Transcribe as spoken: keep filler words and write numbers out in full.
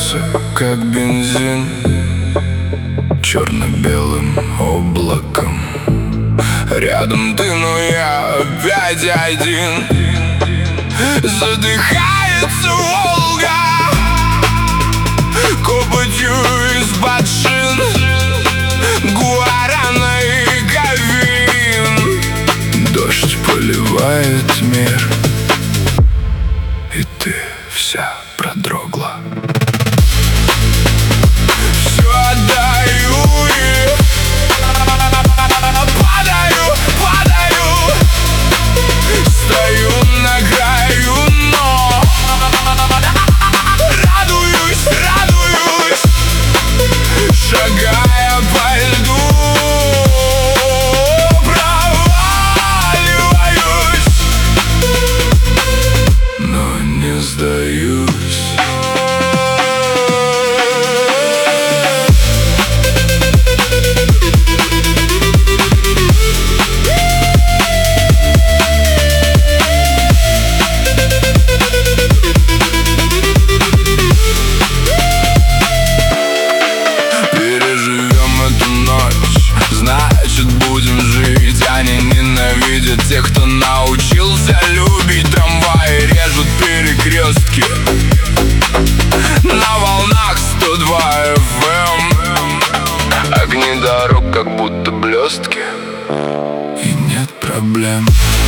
разливается, как бензин, черно-белым облаком. Рядом ты, но я опять один. Задыхается Волга копотью из-под шин, гуарана и говин. Дождь поливает мир, и ты вся продрогла. Все отдаю и падаю, падаю. Стою на краю, но радуюсь, радуюсь, шагая по льду. Проваливаюсь, но не сдаюсь. Значит, будем жить. Они ненавидят тех, кто научился любить. Трамваи режут перекрестки на волнах сто два эф эм. Огни дорог как будто блестки, и нет проблем.